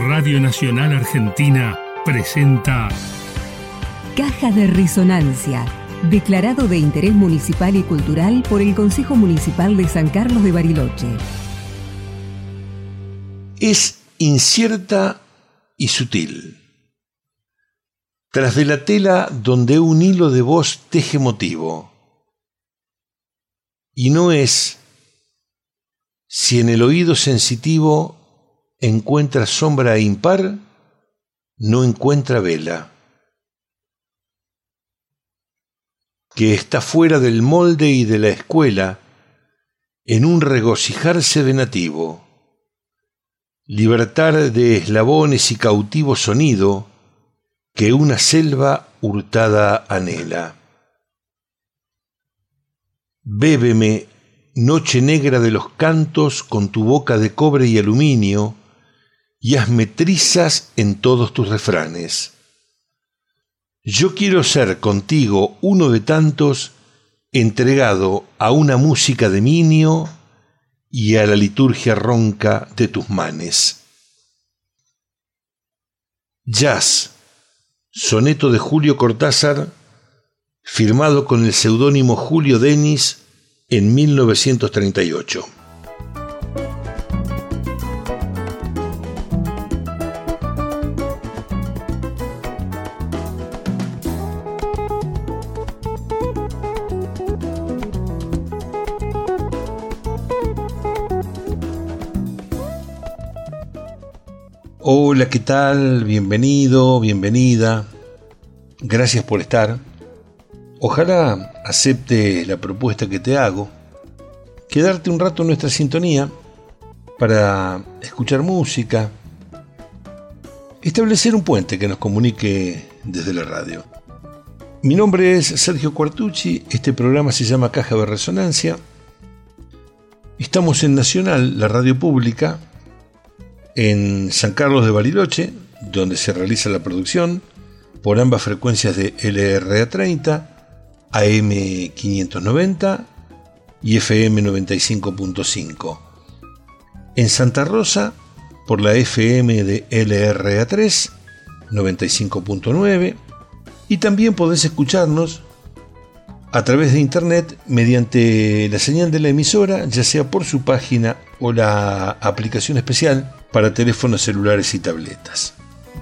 Radio Nacional Argentina presenta Caja de Resonancia, declarado de interés municipal y cultural por el Consejo Municipal de San Carlos de Bariloche. Es incierta y sutil. Tras de la tela donde un hilo de voz teje motivo. Y no es si en el oído sensitivo encuentra sombra impar, no encuentra vela. Que está fuera del molde y de la escuela, en un regocijarse venativo. Libertar de eslabones y cautivo sonido que una selva hurtada anhela. Bébeme, noche negra de los cantos, con tu boca de cobre y aluminio, y hazme trizas en todos tus refranes. Yo quiero ser contigo uno de tantos, entregado a una música de minio y a la liturgia ronca de tus manes. Jazz, soneto de Julio Cortázar, firmado con el seudónimo Julio Denis en 1938. Hola, ¿qué tal? Bienvenido, bienvenida. Gracias por estar. Ojalá acepte la propuesta que te hago, quedarte un rato en nuestra sintonía para escuchar música, establecer un puente que nos comunique desde la radio. Mi nombre es Sergio Quartucci, este programa se llama Caja de Resonancia. Estamos en Nacional, la radio pública, en San Carlos de Bariloche, donde se realiza la producción, por ambas frecuencias de LRA30, AM 590 y FM 95.5. En Santa Rosa, por la FM de LRA3, 95.9, y también podés escucharnos a través de internet mediante la señal de la emisora, ya sea por su página o la aplicación especial para teléfonos celulares y tabletas.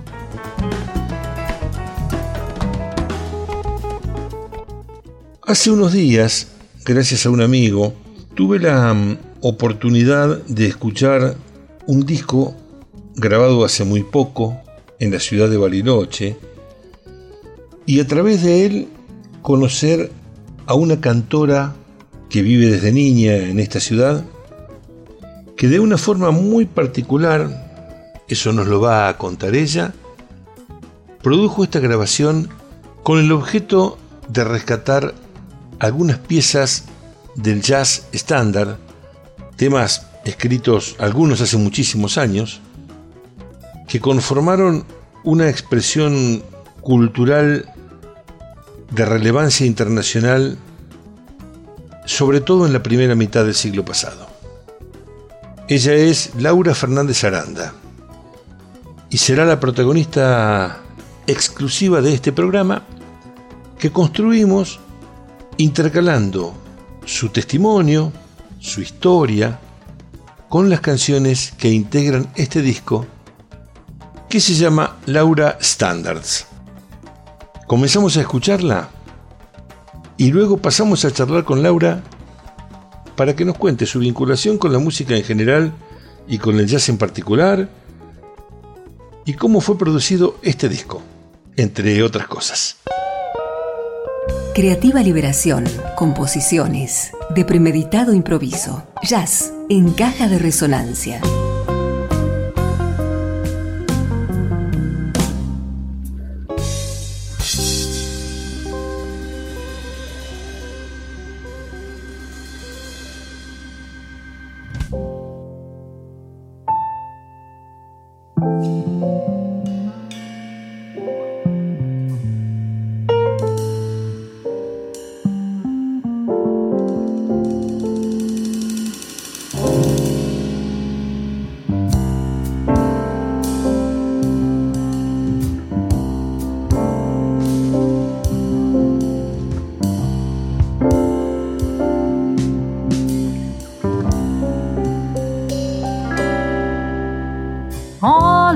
Hace unos días, gracias a un amigo, tuve la oportunidad de escuchar un disco grabado hace muy poco en la ciudad de Bariloche y a través de él conocer a una cantora que vive desde niña en esta ciudad, que de una forma muy particular, eso nos lo va a contar ella, produjo esta grabación con el objeto de rescatar algunas piezas del jazz estándar, temas escritos algunos hace muchísimos años, que conformaron una expresión cultural de relevancia internacional, sobre todo en la primera mitad del siglo pasado. Ella es Laura Fernández Aranda y será la protagonista exclusiva de este programa que construimos intercalando su testimonio, su historia, con las canciones que integran este disco que se llama Laura Standards. Comenzamos a escucharla y luego pasamos a charlar con Laura para que nos cuente su vinculación con la música en general y con el jazz en particular y cómo fue producido este disco, entre otras cosas. Creativa liberación, composiciones, de premeditado improviso, jazz en Caja de Resonancia.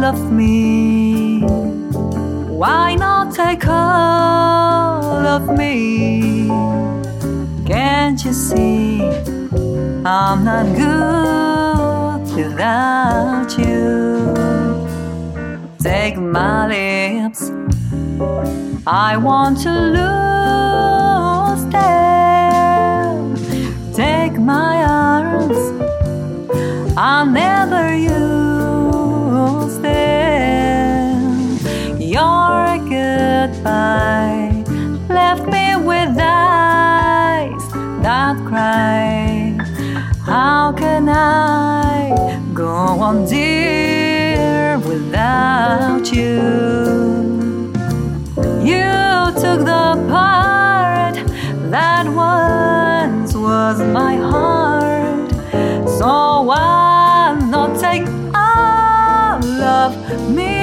of me. Why not take all of me? Can't you see I'm not good without you? Take my lips, I want to lose them. Take my arms, I'll never use them. Your goodbye left me with eyes that cry. How can I go on, dear, without you? You took the part that once was my heart, so why not take all of me?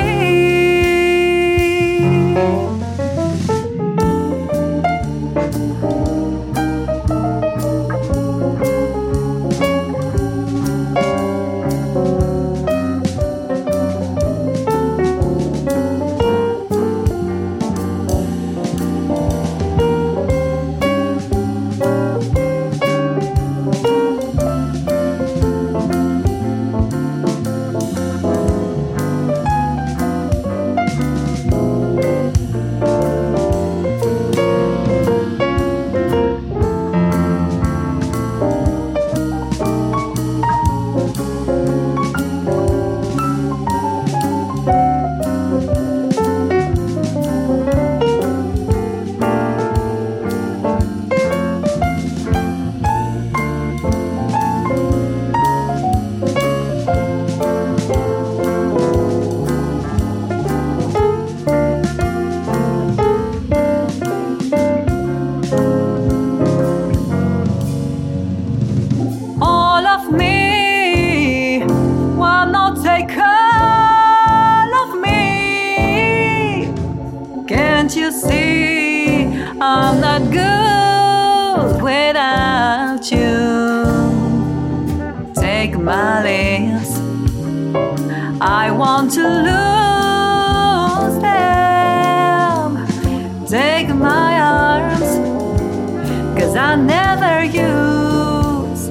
Can't you see I'm not good without you? Take my lips, I want to lose them. Take my arms, 'cause I never use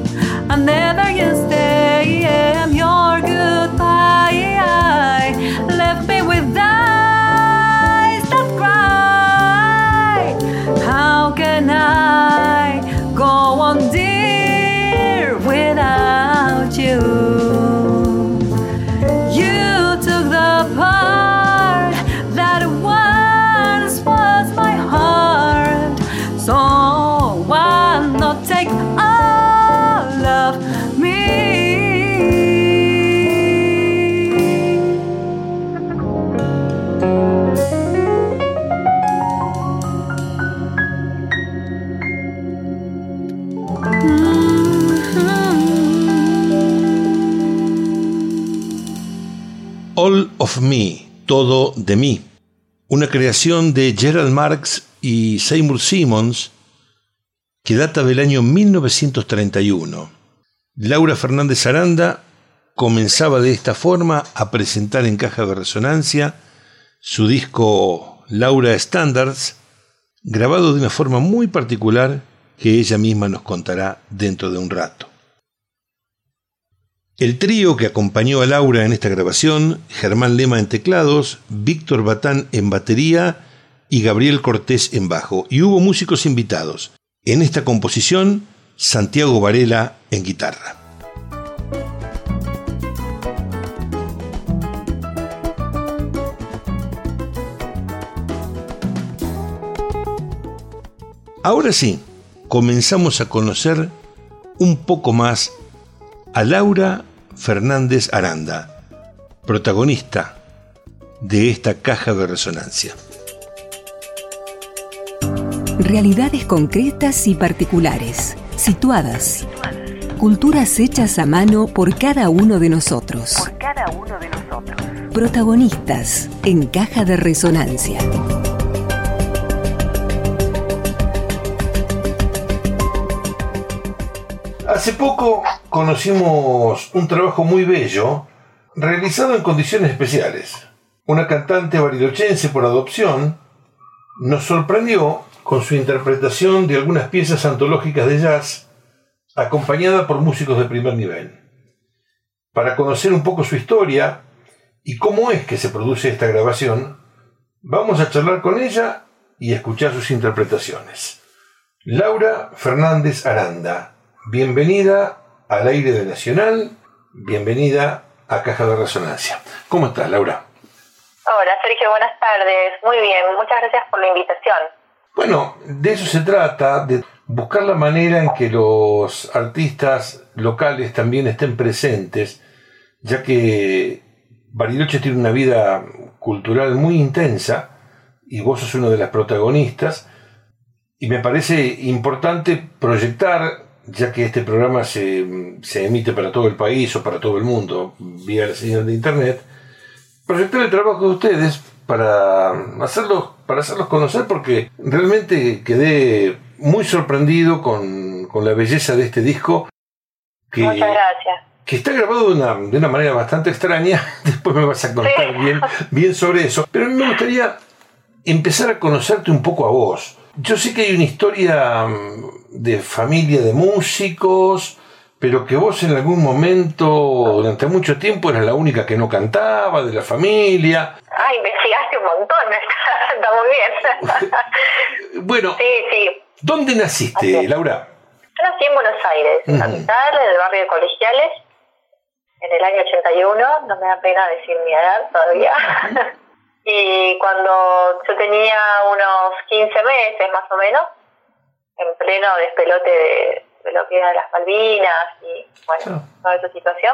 them. Your goodbye left me with eyes that cry. How can I go on, dear, without you? You took the part that once was my heart, so why not take all of me? All of Me, todo de mí, una creación de Gerald Marx y Seymour Simons que data del año 1931. Laura Fernández Aranda comenzaba de esta forma a presentar en Caja de Resonancia su disco Laura Standards, grabado de una forma muy particular que ella misma nos contará dentro de un rato. El trío que acompañó a Laura en esta grabación, Germán Lema en teclados, Víctor Batán en batería y Gabriel Cortés en bajo, y hubo músicos invitados. En esta composición, Santiago Varela en guitarra. Ahora sí, comenzamos a conocer un poco más a Laura Fernández Aranda, protagonista de esta Caja de Resonancia. Realidades concretas y particulares, situadas. Culturas hechas a mano por cada uno de nosotros. Protagonistas en Caja de Resonancia. Hace poco conocimos un trabajo muy bello realizado en condiciones especiales. Una cantante barilochense por adopción nos sorprendió con su interpretación de algunas piezas antológicas de jazz, acompañada por músicos de primer nivel. Para conocer un poco su historia y cómo es que se produce esta grabación, vamos a charlar con ella y escuchar sus interpretaciones. Laura Fernández Aranda, bienvenida al aire de Nacional, bienvenida a Caja de Resonancia. ¿Cómo estás, Laura? Hola, Sergio, buenas tardes. Muy bien, muchas gracias por la invitación. Bueno, de eso se trata, de buscar la manera en que los artistas locales también estén presentes, ya que Bariloche tiene una vida cultural muy intensa y vos sos una de las protagonistas, y me parece importante proyectar, ya que este programa se emite para todo el país o para todo el mundo vía la señal de internet, proyectar el trabajo de ustedes para hacerlos conocer, porque realmente quedé muy sorprendido con la belleza de este disco que, muchas gracias. Que está grabado de una manera bastante extraña. Después me vas a contar bien sobre eso, pero a mí me gustaría empezar a conocerte un poco a vos. Yo sé que hay una historia de familia de músicos, pero que vos en algún momento, durante mucho tiempo, eras la única que no cantaba de la familia. Ah, investigaste un montón, está muy bien. Bueno, sí. ¿Dónde naciste, Laura? Yo nací en Buenos Aires, en capital, en el barrio de Colegiales, en el año 81, no me da pena decir mi edad todavía. Y cuando yo tenía unos 15 meses más o menos, en pleno despelote de lo que era las Malvinas y bueno, toda esa situación,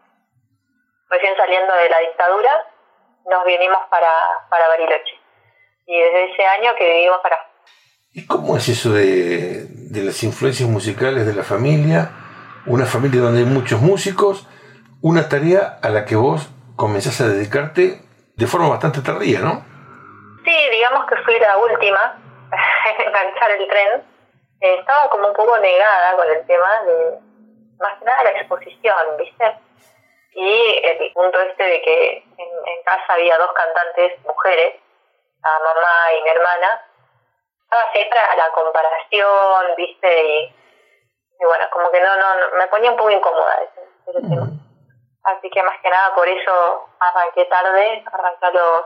recién saliendo de la dictadura, nos vinimos para Bariloche. Y desde ese año que vivimos para... ¿Y cómo es eso de las influencias musicales de la familia? Una familia donde hay muchos músicos, una tarea a la que vos comenzás a dedicarte de forma bastante tardía, ¿no? Sí, digamos que fui la última en enganchar el tren. Estaba como un poco negada con el tema de, más que nada, la exposición, ¿viste? Y el punto de que en casa había dos cantantes mujeres, la mamá y mi hermana, estaba siempre a la comparación, ¿viste? Y bueno, como que no me ponía un poco incómoda ese tema. Así que más que nada por eso arranqué tarde, arranqué a los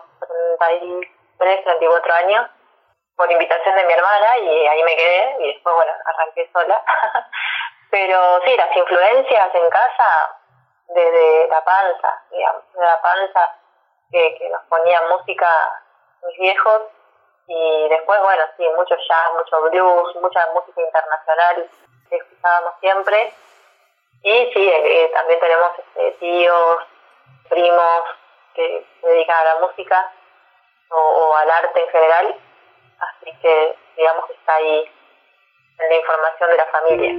33, 34 años, por invitación de mi hermana, y ahí me quedé, y después, bueno, arranqué sola. Pero sí, las influencias en casa, desde la panza, digamos, de la panza, que nos ponían música mis viejos, y después, bueno, sí, mucho jazz, mucho blues, mucha música internacional que escuchábamos siempre. Y sí, también tenemos tíos, primos que se dedican a la música o al arte en general, así que digamos que está ahí en la información de la familia.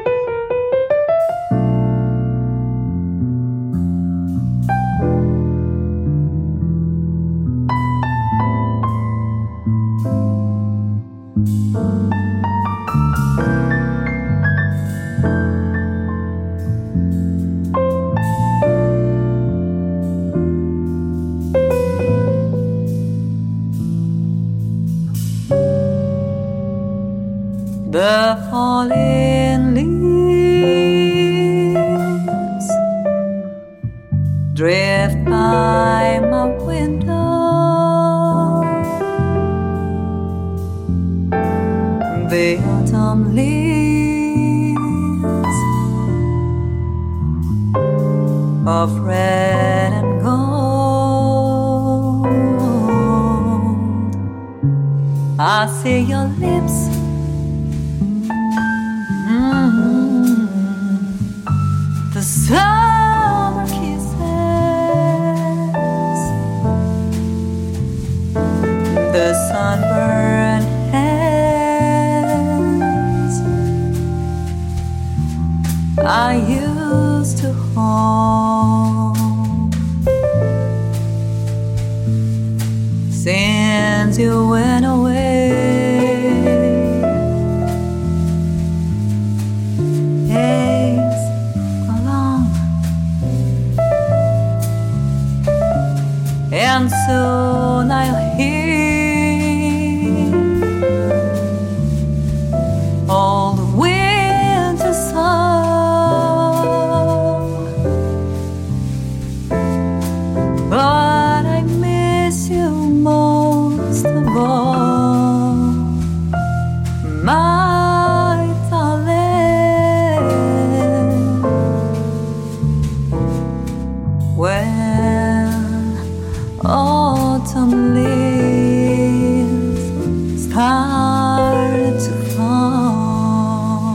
The falling leaves drift by my window. The autumn leaves of red and gold. I see your lips, the summer kisses, the sunburned hands I used to hold. Since you went away, and soon I'll hear all the winter song. But I miss you most of all, my darling. When autumn leaves start to fall,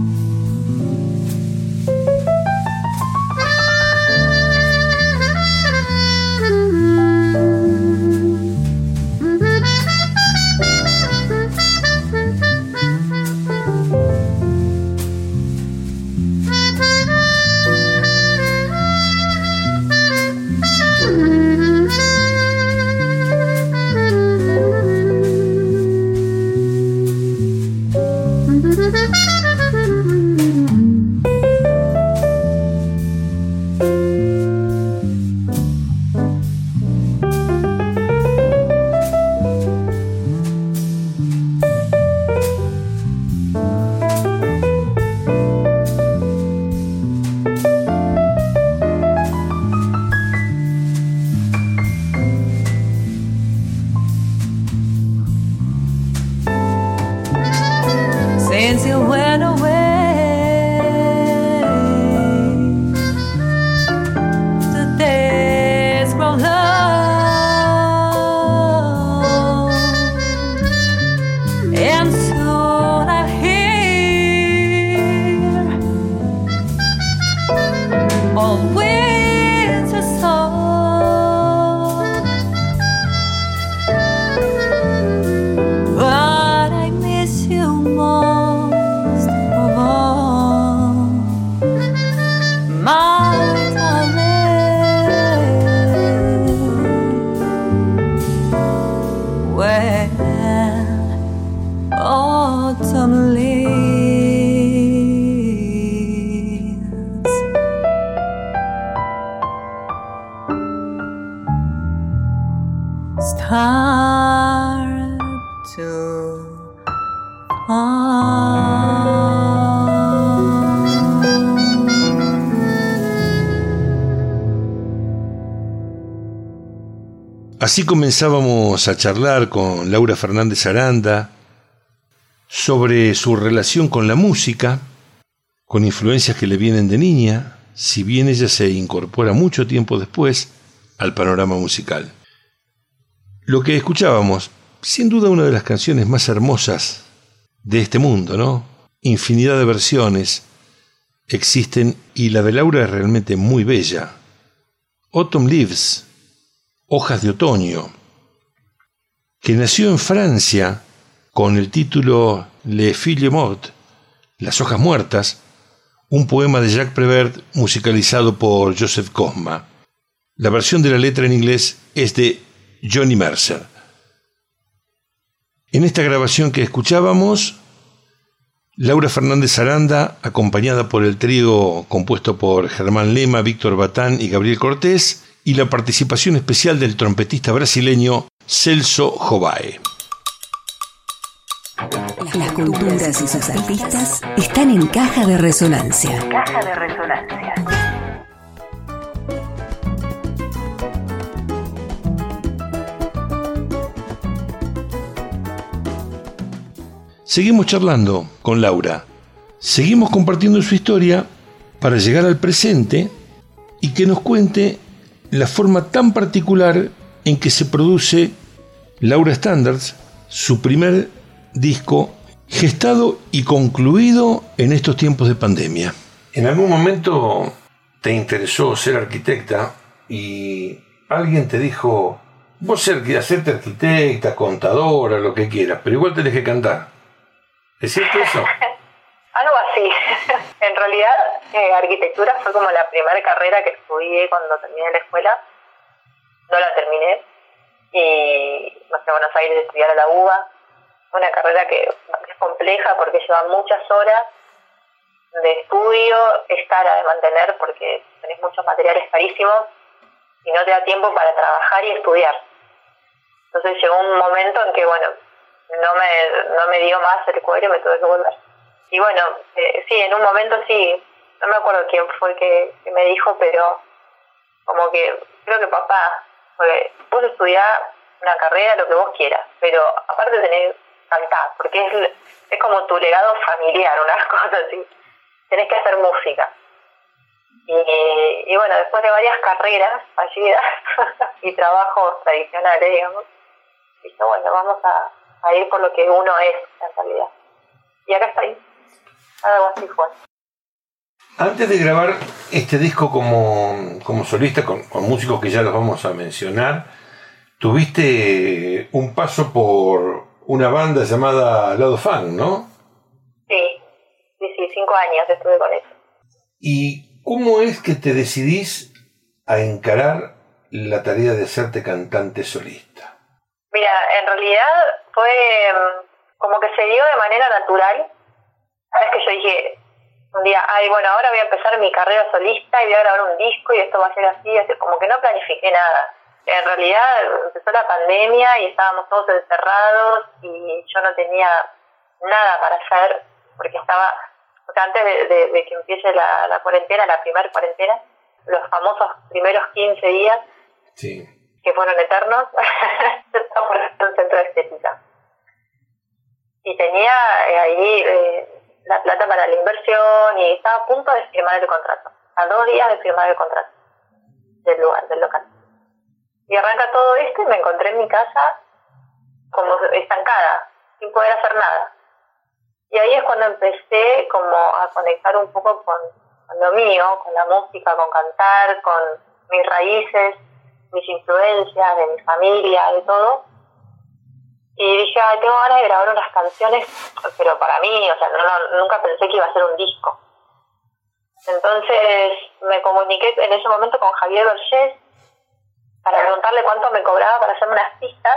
since you went away, the days grow long, and soon I'll hear all winter song. But I miss you most of all, my darling. When autumn leaves start to Así comenzábamos a charlar con Laura Fernández Aranda sobre su relación con la música, con influencias que le vienen de niña, si bien ella se incorpora mucho tiempo después al panorama musical. Lo que escuchábamos, sin duda una de las canciones más hermosas de este mundo, ¿no? Infinidad de versiones existen y la de Laura es realmente muy bella. Autumn Leaves, Hojas de Otoño, que nació en Francia con el título Les Feuilles Mortes, Las Hojas Muertas, un poema de Jacques Prévert musicalizado por Joseph Cosma. La versión de la letra en inglés es de Johnny Mercer. En esta grabación que escuchábamos, Laura Fernández Aranda, acompañada por el trío compuesto por Germán Lema, Víctor Batán y Gabriel Cortés, y la participación especial del trompetista brasileño Celso Jobae. Las culturas y sus artistas están en Caja de Resonancia. Caja de Resonancia. Seguimos charlando con Laura. Seguimos compartiendo su historia para llegar al presente y que nos cuente la forma tan particular en que se produce Laura Standards, su primer disco gestado y concluido en estos tiempos de pandemia. ¿En algún momento te interesó ser arquitecta y alguien te dijo, vos hacerte arquitecta, contadora, lo que quieras, pero igual tenés que cantar? ¿Es cierto eso? Algo así. En realidad, arquitectura fue como la primera carrera que estudié cuando terminé la escuela. No la terminé y me fui a Buenos Aires a estudiar a la UBA. Una carrera que es compleja porque lleva muchas horas de estudio, es cara de mantener porque tenés muchos materiales carísimos y no te da tiempo para trabajar y estudiar. Entonces llegó un momento en que, bueno, no me dio más el cuero y me tuve que volver. Y bueno, sí, en un momento sí, no me acuerdo quién fue que me dijo, pero como que creo que papá, porque vos estudiás una carrera, lo que vos quieras, pero aparte tenés que cantar, porque es como tu legado familiar, una cosa así. Tenés que hacer música. Y bueno, después de varias carreras fallidas y trabajos tradicionales, digamos, dije, bueno, vamos a ir por lo que uno es en realidad. Y acá estoy. Algo así fue. Antes de grabar este disco como solista, con músicos que ya los vamos a mencionar, tuviste un paso por una banda llamada Lado Fan, ¿no? Sí, 5 años estuve con eso. ¿Y cómo es que te decidís a encarar la tarea de hacerte cantante solista? Mira, en realidad fue como que se dio de manera natural. No es que yo dije un día, bueno, ahora voy a empezar mi carrera solista y voy a grabar un disco y esto va a ser así, como que no planifiqué nada. En realidad empezó la pandemia y estábamos todos encerrados y yo no tenía nada para hacer porque estaba, o sea, antes de que empiece la cuarentena, la primera cuarentena, los famosos primeros 15 días, sí, que fueron eternos, yo estaba por un centro de estética. Y tenía ahí la plata para la inversión y estaba a punto de firmar el contrato, a 2 días de firmar el contrato del local. Y arranca todo esto y me encontré en mi casa como estancada, sin poder hacer nada. Y ahí es cuando empecé como a conectar un poco con lo mío, con la música, con cantar, con mis raíces, mis influencias, de mi familia, de todo. Y dije, tengo ganas de grabar unas canciones, pero para mí, o sea, nunca pensé que iba a ser un disco. Entonces me comuniqué en ese momento con Javier Vergés para preguntarle cuánto me cobraba para hacerme unas pistas.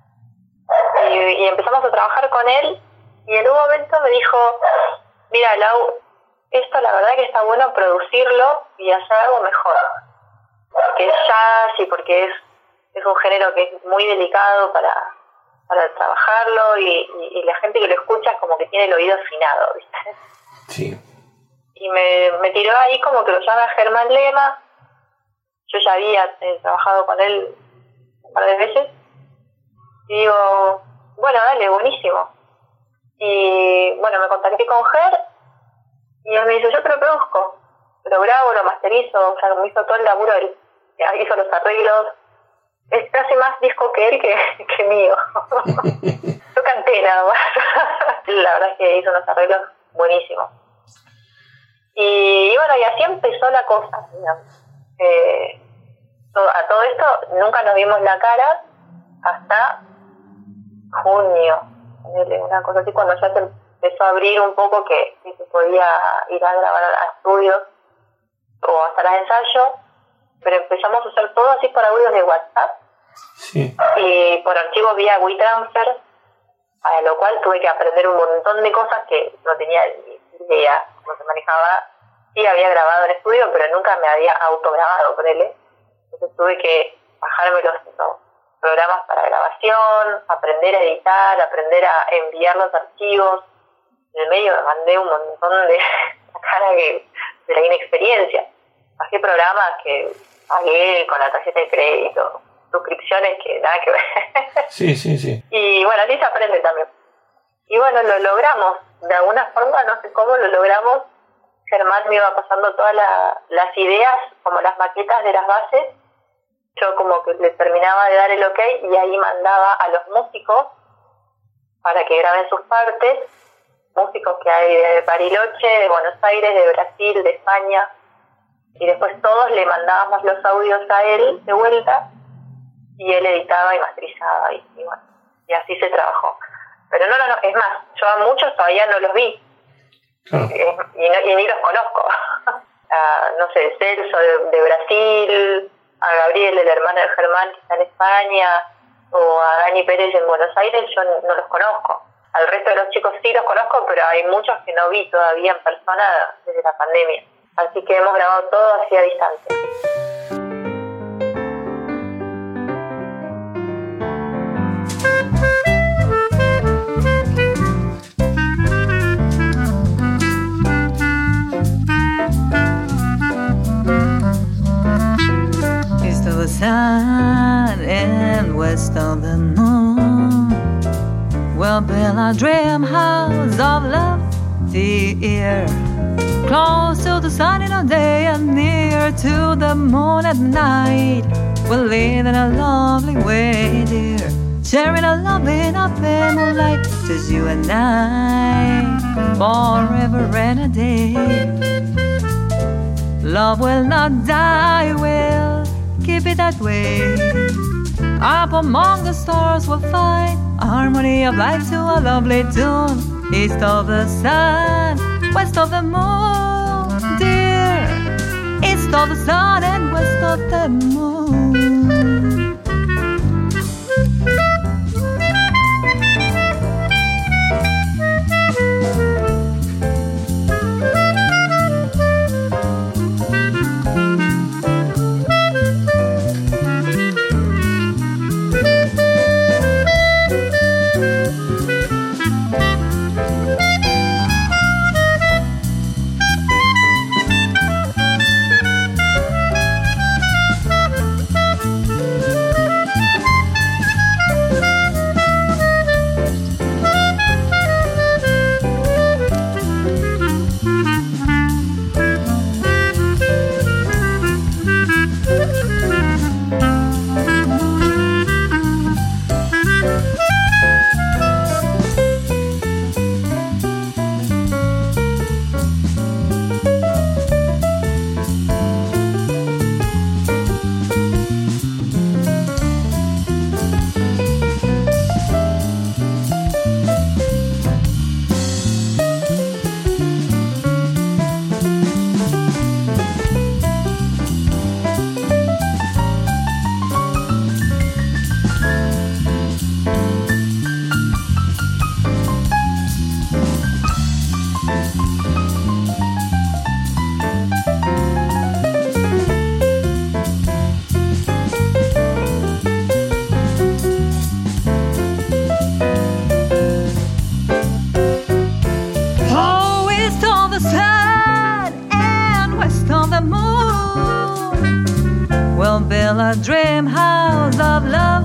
Y empezamos a trabajar con él. Y en un momento me dijo, mira, Lau, esto la verdad que está bueno producirlo y hacer algo mejor. Porque es jazz y porque es un género que es muy delicado para trabajarlo y la gente que lo escucha es como que tiene el oído afinado, ¿viste? Sí. Y me tiró ahí como que lo llama Germán Lema. Yo ya había trabajado con él un par de veces. Y digo, bueno, dale, buenísimo. Y bueno, me contacté con Ger y él me dice, yo te lo produzco, lo grabo, lo masterizo, o sea, me hizo todo el laburo, él hizo los arreglos, es casi más disco que él que mío. Yo canté nada más. La verdad es que hizo unos arreglos buenísimos. Y bueno, y así empezó la cosa, digamos. A todo esto nunca nos vimos la cara hasta junio. Una cosa así, cuando ya se empezó a abrir un poco que se podía ir a grabar a estudios o a salas de ensayo, pero empezamos a hacer todo así por audios de WhatsApp, sí, y por archivos vía WeTransfer, para lo cual tuve que aprender un montón de cosas que no tenía ni idea cómo se manejaba. Sí había grabado en estudio, pero nunca me había autograbado con él. Entonces tuve que bajarme los programas para grabación, aprender a editar, aprender a enviar los archivos. En el medio me mandé un montón de cara de la inexperiencia. Bajé programas que pagué con la tarjeta de crédito, suscripciones que nada que ver. Sí. Y bueno, así se aprende también. Y bueno, lo logramos. De alguna forma, no sé cómo lo logramos. Germán me iba pasando todas las ideas, como las maquetas de las bases. Yo como que le terminaba de dar el ok y ahí mandaba a los músicos para que graben sus partes, músicos que hay de Bariloche, de Buenos Aires, de Brasil, de España, y después todos le mandábamos los audios a él de vuelta y él editaba y masterizaba y bueno, y así se trabajó. Pero no, es más, yo a muchos todavía no los vi, y ni los conozco. No sé, Celso de Brasil, a Gabriel, el hermano de Germán que está en España, o a Dani Pérez en Buenos Aires, yo no los conozco. Al resto de los chicos sí los conozco, pero hay muchos que no vi todavía en persona desde la pandemia. Así que hemos grabado todo así a distancia. sun and west of the moon, we'll build a dream house of love, dear. Close to the sun in the day and near to the moon at night. We'll live in a lovely way, dear. Sharing a love in a family, just you and I, forever and a day. Love will not die, we'll keep it that way. Up among the stars we'll find a harmony of life to a lovely tune. East of the sun, west of the moon, dear. East of the sun and west of the moon. A dream house of love,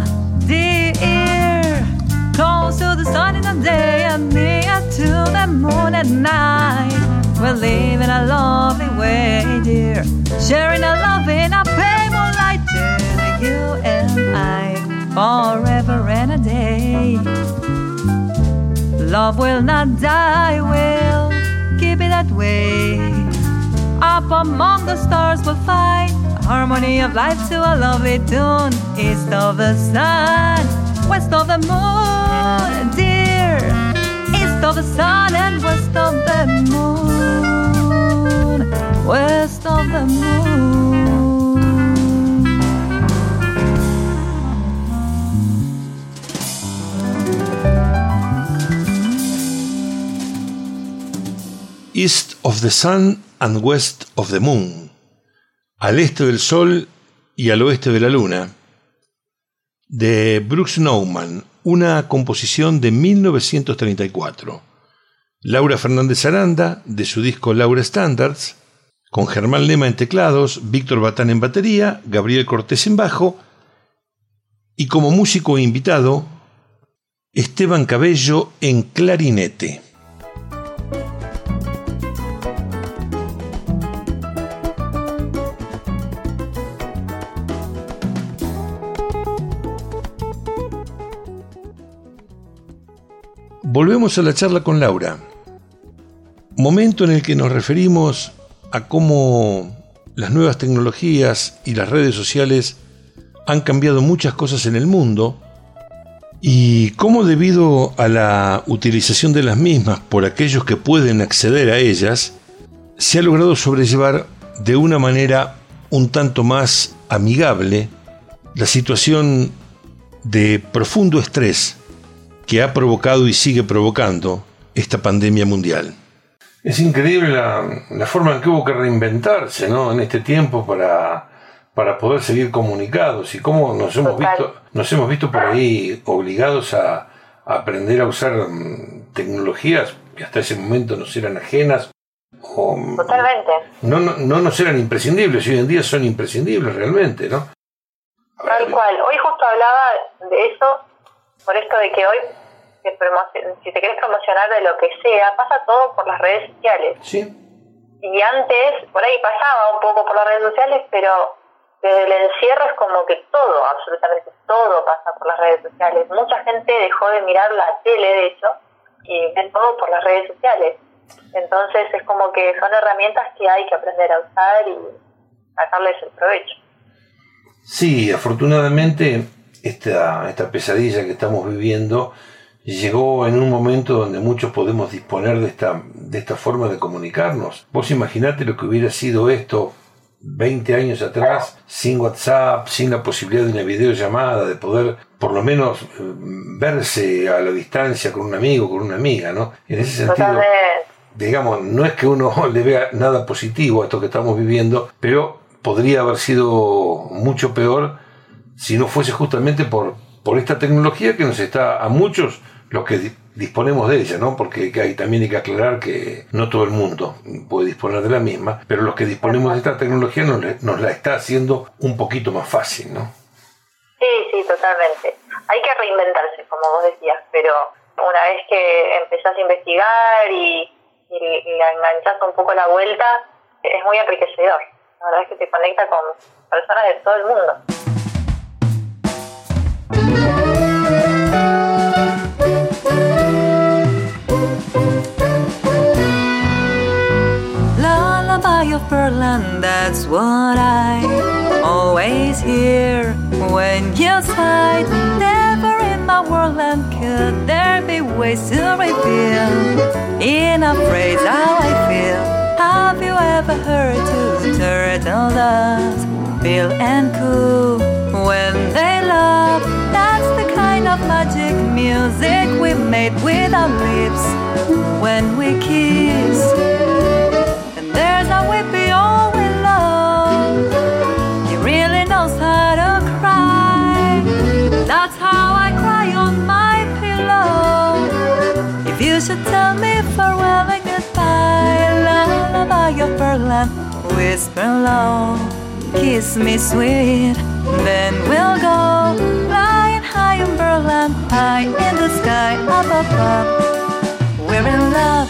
dear. Close to the sun in the day and near to the moon at night. We'll live in a lovely way, dear. Sharing a love in a pale moonlight, just you and I, forever and a day. Love will not die, we'll keep it that way. Up among the stars we'll find harmony of life to a lovely tune. East of the sun, west of the moon, dear. East of the sun and west of the moon, west of the moon. East of the sun and west of the moon. Al este del sol y al oeste de la luna, de Brooks Nauman, una composición de 1934. Laura Fernández Aranda, de su disco Laura Standards, con Germán Lema en teclados, Víctor Batán en batería, Gabriel Cortés en bajo, y como músico invitado, Esteban Cabello en clarinete. Volvemos a la charla con Laura, momento en el que nos referimos a cómo las nuevas tecnologías y las redes sociales han cambiado muchas cosas en el mundo y cómo debido a la utilización de las mismas por aquellos que pueden acceder a ellas, se ha logrado sobrellevar de una manera un tanto más amigable la situación de profundo estrés que ha provocado y sigue provocando esta pandemia mundial. Es increíble la forma en que hubo que reinventarse, ¿no?, en este tiempo para poder seguir comunicados y cómo nos hemos visto por ahí obligados a aprender a usar tecnologías que hasta ese momento nos eran ajenas o totalmente no nos eran imprescindibles, y hoy en día son imprescindibles realmente, ¿no? Tal cual. Hoy justo hablaba de eso, por esto de que hoy, si te querés promocionar de lo que sea, pasa todo por las redes sociales. Sí. Y antes, por ahí pasaba un poco por las redes sociales, pero desde el encierro es como que todo, absolutamente todo pasa por las redes sociales. Mucha gente dejó de mirar la tele, de hecho, y ven todo por las redes sociales. Entonces es como que son herramientas que hay que aprender a usar y sacarles el provecho. Sí, afortunadamente esta pesadilla que estamos viviendo llegó en un momento donde muchos podemos disponer de esta forma de comunicarnos. Vos imaginate lo que hubiera sido esto 20 años atrás, sin WhatsApp, sin la posibilidad de una videollamada, de poder por lo menos verse a la distancia con un amigo, con una amiga, ¿no? En ese sentido, digamos, no es que uno le vea nada positivo a esto que estamos viviendo, pero podría haber sido mucho peor si no fuese justamente por esta tecnología que nos está, a muchos, los que disponemos de ella, ¿no? Porque también hay que aclarar que no todo el mundo puede disponer de la misma, pero los que disponemos de esta tecnología nos la está haciendo un poquito más fácil, ¿no? Sí, totalmente. Hay que reinventarse, como vos decías, pero una vez que empezás a investigar y le enganchás un poco la vuelta, es muy enriquecedor. La verdad es que te conecta con personas de todo el mundo. Lullaby of Berlin, that's what I always hear when you sigh. Never in my world could there be ways to reveal in a phrase how I feel. Have you ever heard two turtle doves, Bill and Coo, when they love? That's the kind of magic music we made with our lips when we kiss. And there's a whippy all we love. He really knows how to cry. That's how I cry on my pillow. If you should tell me farewell and goodbye, lullaby of Berlin, whisper low, kiss me sweet, then we'll go flying high in Berlin, high in the sky up above. We're in love.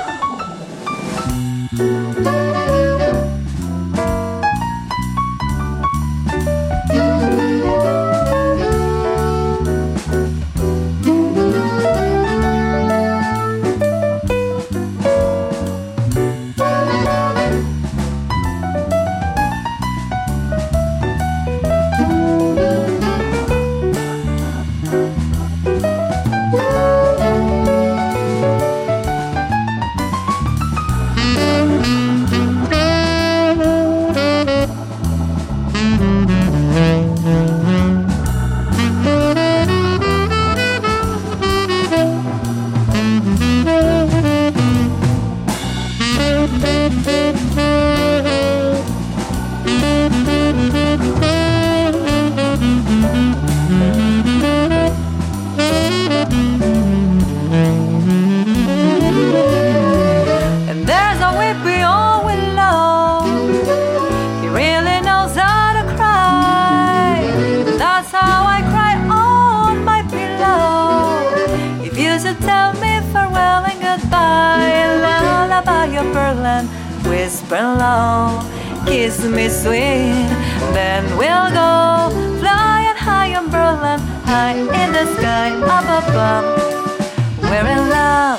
Whisper low, kiss me sweet, then we'll go flying high in Berlin, high in the sky up above. We're in love.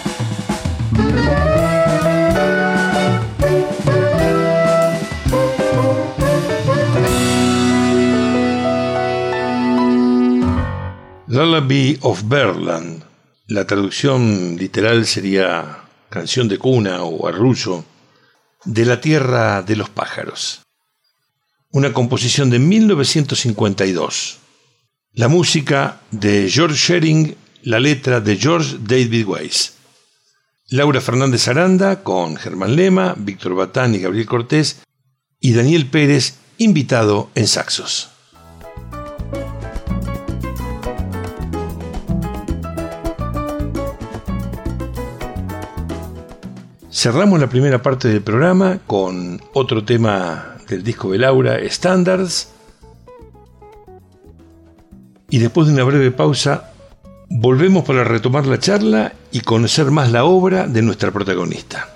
Lullaby of Berlin. La traducción literal sería canción de cuna o arrullo de la tierra de los pájaros. Una composición de 1952. La música de George Shearing, la letra de George David Weiss. Laura Fernández Aranda con Germán Lema, Víctor Batán y Gabriel Cortés, y Daniel Pérez, invitado en saxos. Cerramos la primera parte del programa con otro tema del disco de Laura, Standards, y después de una breve pausa volvemos para retomar la charla y conocer más la obra de nuestra protagonista.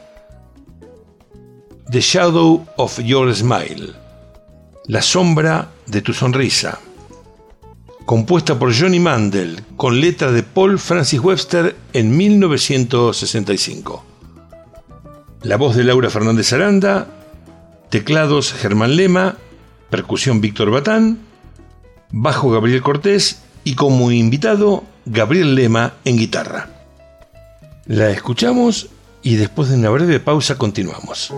The Shadow of Your Smile, La sombra de tu sonrisa, compuesta por Johnny Mandel con letra de Paul Francis Webster en 1965. La voz de Laura Fernández Aranda, teclados Germán Lema, percusión Víctor Batán, bajo Gabriel Cortés y como invitado Gabriel Lema en guitarra. La escuchamos y después de una breve pausa continuamos.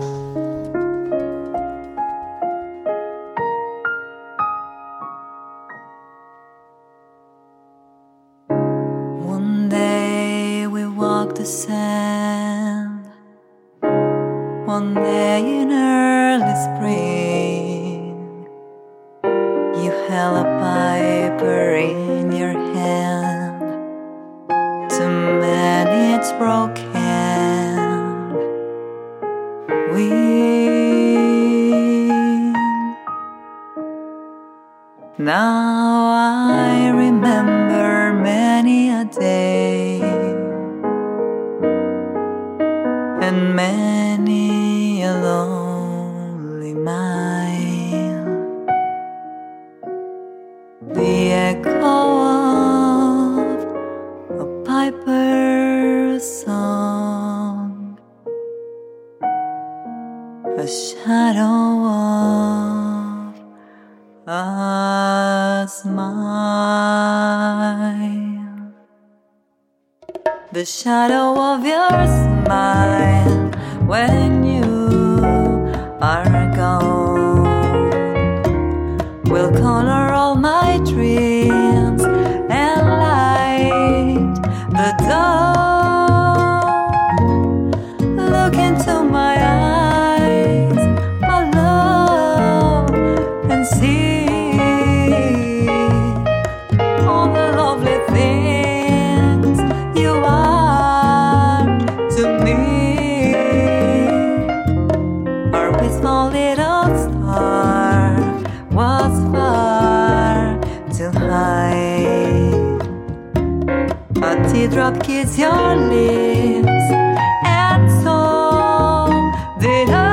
One day we walked the sand, one day in early spring, you held a piper in your hand, to mend its broken wing. Now I remember many a day and many a lonely mile, the echo of a piper's song, a shadow of a smile, the shadow of your smile when you are gone will color all my dreams and light the dawn. Look into my eyes, my love, and see all the lovely things you are to me. Our peaceful little star was far too high. A teardrop kissed your lips, and so did I.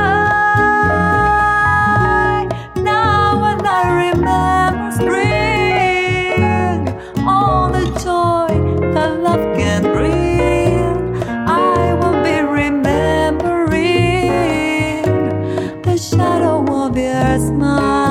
Now when I remember spring, all the joy that love can bring, I will be remembering the shadow of your smile.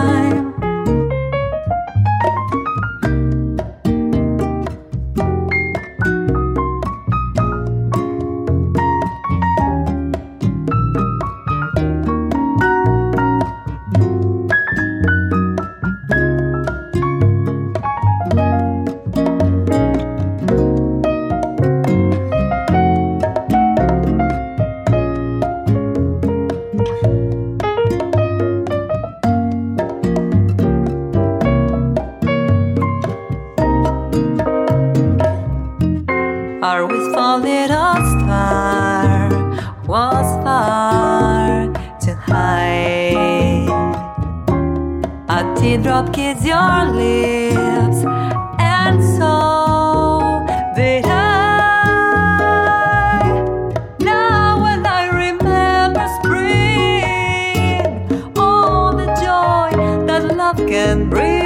Our wistful little star was far too high. A teardrop kissed your lips, and so did I. Now when I remember spring, all the joy that love can bring,